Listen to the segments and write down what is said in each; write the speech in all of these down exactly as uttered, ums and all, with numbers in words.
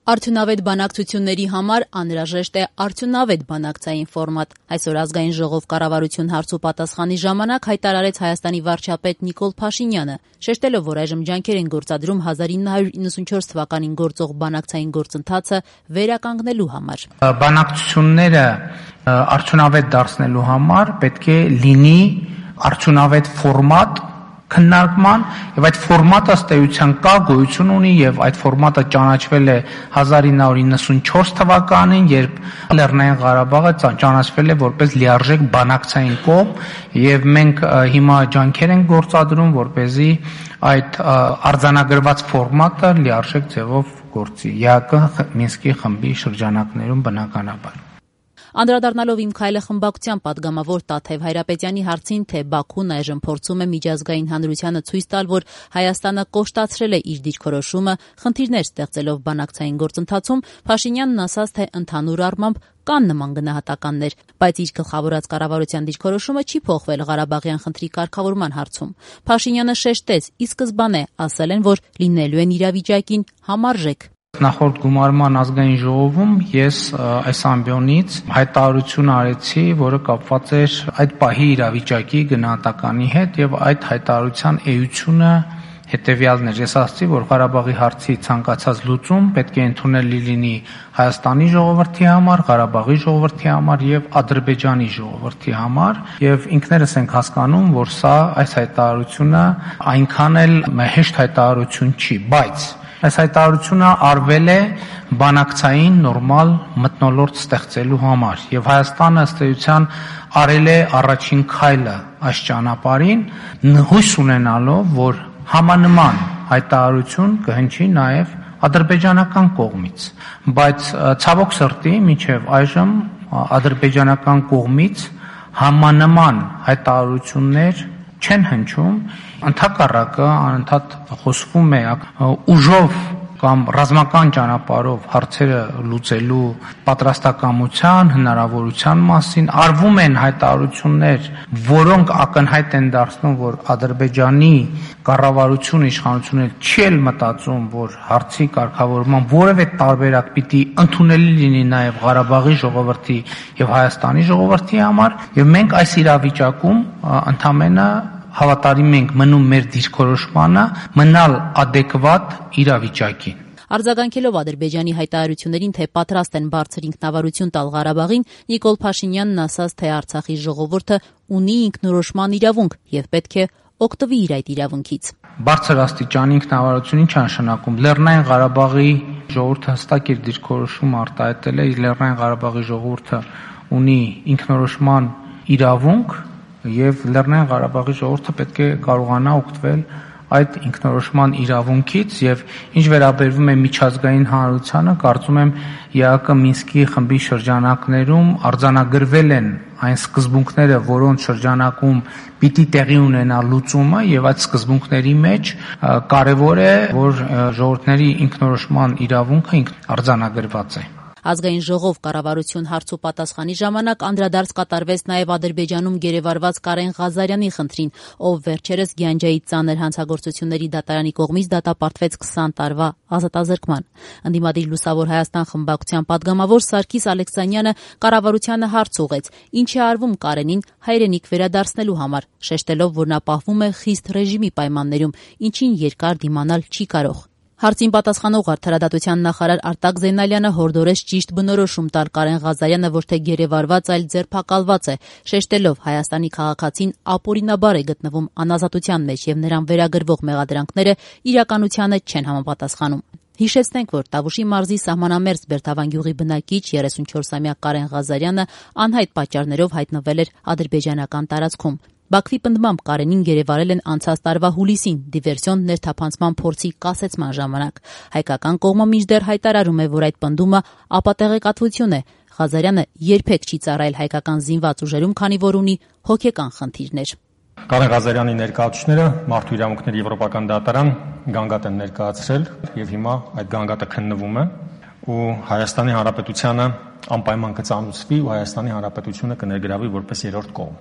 Արդյունավետ բանակցությունների համար անհրաժեշտ է արդյունավետ բանակցային ֆորմատ։ Այսօր ազգային ժողով կառավարություն հարց ու պատասխանի ժամանակ հայտարարեց Հայաստանի վարչապետ Նիկոլ Փաշինյանը, շեշտելով, որ այժմ ջանքեր են գործադրում հազար ինը հարյուր իննսունչորս թվականին գործող բանակցային գործընթացը վերականգնելու համար։ Բանակցությունները արդյունավետ դարձնելու համար պետք է լինի արդյունավետ ֆորմատ քննարկման, եւ այդ ֆորմատը ըստ էության կա, գոյություն ունի, եւ այդ ֆորմատը ճանաչվել է հազար ինը հարյուր իննսունչորս թվականին, երբ Լեռնային Ղարաբաղը ճանաչվել է որպես լիարժեք բանակցային կողմ, եւ մենք հիմա ջանքեր ենք գործադրում, որպեսզի այդ արձանագրված ֆորմատը լիարժեք ձևով գործի ԵԱԿ Մինսկի խմբի շրջանակներում բնականաբար։ Անդրադառնալով «Իմ քայլը» խմբակցության պատգամավոր Տաթև Հայրապետյանի հարցին, թե Բաքուն այժմ փորձում է միջազգային հանրությանը ցույց տալ, որ Հայաստանը կոշտացրել է իր դիրքորոշումը, խնդիրներ ստեղծելով բանակցային գործընթացում, Փաշինյանն ասաց, թե ընդհանուր առմամբ կան նման գնահատականներ, բայց իր գլխավորած կառավարության դիրքորոշումը չի փոխվել Ղարաբաղյան խնդրի կարգավորման հարցում։ Փաշինյանը շեշտեց, ի սկզբանե ասել են, որ լինելու են իրավիճակին համարժեք։ Նախորդ գումարման ազգային ժողովում ես այս ամբիոնից հայտարարություն արեցի, որը կապված էր այդ պահի իրավիճակի գնահատականի հետ, եւ այդ հայտարարության էությունը հետեւյալն էր։ Ես ասացի, որ Ղարաբաղի հարցի ցանկացած լուծում պետք է ընդունելի լինի Հայաստանի ժողովրդի համար, Ղարաբաղի ժողովրդի համար եւ Ադրբեջանի ժողովրդի համար, եւ ինքներս ենք հասկանում, որ սա այս հայտարարությունը այնքան էլ հեշտ հայտարարություն չի, բայց այս հայտարարությունը արվել է բանակցային նորմալ մթնոլորտ ստեղծելու համար, եւ Հայաստանը ըստ էության արել է առաջին քայլը այս ճանապարհին, հույս ունենալով, որ համանման հայտարարություն կհնչի նաեւ ադրբեջանական կողմից, բայց ցավոք սրտի մինչեւ այժմ ադրբեջանական կողմից համանման հայտարարություններ չեն հնչում, ընդհակառակը անընդհատ խոսվում է ուժով կամ ռազմական ճանապարհով հարցերը լուծելու պատրաստակամության, հնարավորության մասին, արվում են հայտարարություններ, որոնք ակնհայտ են դարձնում, որ Ադրբեջանի կառավարությունը, իշխանությունը չի էլ մտածում, որ հարցի կարգավորման որևէ տարբերակ պիտի ընդունելի լինի նաև Ղարաբաղի ժողովրդի եւ Հայաստանի ժողովրդի համար, եւ մենք այս իրավիճակում ընդամենը հավատարիմ ենք մնում մեր դիրքորոշմանը, մնալ ադեկվատ իրավիճակին։ Արձագանքելով Ադրբեջանի հայտարարություններին, թե պատրաստ են բարձր ինքնավարություն տալ Ղարաբաղին, Նիկոլ Փաշինյանն ասաց, թե Արցախի ժողովուրդը ունի ինքնորոշման իրավունք եւ պետք է օգտվի իր այդ իրավունքից։ Բարձր աստիճանի ինքնավարություն ինչ է նշանակում։ Լեռնային Ղարաբաղի ժողովուրդը հստակ իր դիրքորոշումը արտահայտել է, Լեռնային Ղարաբաղի ժողովուրդը ունի ինքնորոշման իրավունք, եւ Լեռնային Ղարաբաղի ժողովուրդը պետք է կարողանա օգտվել այդ ինքնորոշման իրավունքից, եւ ինչ վերաբերվում է միջազգային հանրությանը, կարծում եմ ԵԱԿ Մինսկի խմբի շրջանակներում արձանագրվել են այն սկզբունքները, որոնց շրջանակում պիտի տեղի ունենա լուծումը, եւ այդ սկզբունքների մեջ կարեւոր է, որ ժողովուրդների ինքնորոշման իրավունքը արձանագրված է։ Ազգային ժողով կառավարություն հարց ու պատասխանի ժամանակ անդրադարձ կատարվեց նաև Ադրբեջանում գերեվարված Կարեն Ղազարյանի խնդրին, ով վերջերս Գյանջայի ծանր հանցագործությունների դատարանի կողմից դատապարտվեց քսան տարվա ազատազրկման։ Ընդդիմադիր Լուսավոր Հայաստան խմբակցության պատգամավոր Սարգիս Ալեքսանյանը կառավարությանը հարց ուղղեց, ինչ է արվում Կարենին հայրենիք վերադարձնելու համար, շեշտելով, որ նա պահվում է խիստ ռեժիմի պայմաններում, ինչին երկար դիմանալ չի կարող։ Հարցին պատասխանող արդարադատության նախարար Արտակ Զեյնալյանը հորդորեց ճիշտ բնորոշում տալ Կարեն Ղազարյանը ոչ թե գերեվարված, այլ ձերբակալված է, շեշտելով Հայաստանի քաղաքացին ապօրինաբար է գտնվում անազատության մեջ եւ նրան վերագրվող մեղադրանքները իրականությանը չեն համապատասխանում։ Հիշեցնենք, որ Տավուշի մարզի սահմանամերձ Բերդավան գյուղի բնակիչ երեսունչորսամյա Կարեն Ղազարյանը անհայտ պատճառներով հայտնվել էր ադրբեջանական տարածքում։ Բաքվի պնդմամբ Կարենին գերեվարել են անցած տարվա հուլիսին դիվերսիոն ներթափանցման փորձի կասեցման ժամանակ։ Հայկական կողմը մինչդեռ հայտարարում է, որ այդ պնդումը ապատեղեկատվություն է։ Ղազարյանը երբեք չի ծառայել հայկական զինված ուժերում, քանի որ ունի հոգեկան խնդիրներ։ Կարեն Ղազարյանի ներկայացուցիչները Մարդու իրավունքների եվրոպական դատարան գանգատ են ներկայացրել եւ հիմա այդ գանգատը քննվում է ու Հայաստանի Հանրապետությանը անպայման կծանուցվի ու Հայաստանի Հանրապետությունը կներգրավի որպես երրորդ կողմ։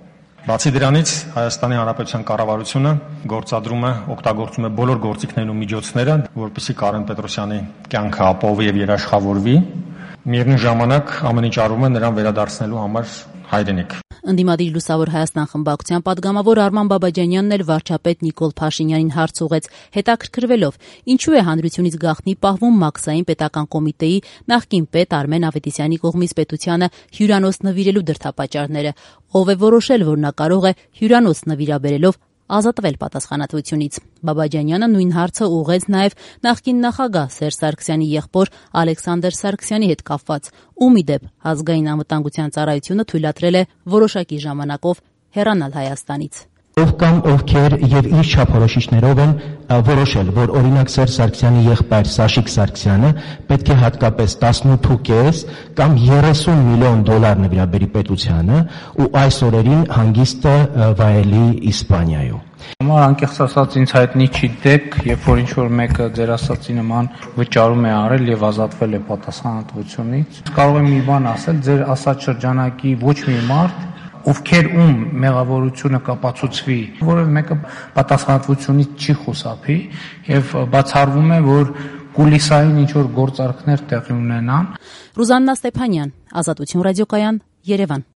Բացի դրանից Հայաստանի Հանրապետության կառավարությունը գործադրում է, օգտագործում է բոլոր գործիքներն ու միջոցները, որպեսզի Կարեն Պետրոսյանի կյանքը ապահովի եւ երաշխավորվի։ Միևնույն ժամանակ ամեն ինչ արվում է նրան վերադարձնելու համար հայրենիք։ Ընդդիմադիր Լուսավոր Հայաստան խմբակցության պատգամավոր Արման Բաբաջանյանն էլ վարչապետ Նիկոլ Փաշինյանին հարց ուղեց, հետաքրքրվելով, ինչու է հանրությունից գաղտնի պահվում Մաքսային պետական կոմիտեի նախկին պետ Արմեն Ավետիսյանի կողմից պետությանը հյուրանոց նվիրելու դրդապատճառները, ով է որոշել, որ նա կարող է հյուրանոց նվիրաբերելով ազատվել պատասխանատվությունից։ Բաբաջանյանը նույն հարցը ուղղեց նաև նախկին նախագահ Սերժ Սարգսյանի եղբոր Ալեքսանդր Սարգսյանի հետ կապված, ում ի դեպ Ազգային անվտանգության ծառայությունը թույլատրել է որոշակի ժամանակով հեռանալ Հայաստանից։ Ով կամ ովքեր եւ իր չափորոշիչներով են որոշել, որ օրինակ Սերժ Սարգսյանի եղբայր Սաշիկ Սարգսյանը պետք է հատկապես տասնութ կամ երեսուն միլիոն դոլար նվիրաբերի պետությանը ու այս օրերին հանգիստը վայելի Իսպանիայում։ Համար անկեղծ ասած ինձ հայտնի չի դեպք, երբ որ ինչ-որ մեկը ձեր ասածի նման վճարում է արել եւ ազատվել է պատասխանատվությունից։ Կարող եմ մի բան ասել, ձեր ասած շրջանակի ոչ մի մարդ, ովքեր ում մեղավորությունը կապացուցվի, որովհետեւ մեկը պատասխանատվությունից չի խուսափի եւ բացառվում է, որ կուլիսային ինչ-որ գործարքներ տեղի ունենան։ Ռուզաննա Ստեփանյան, Ազատություն ռադիոկայան, Երևան։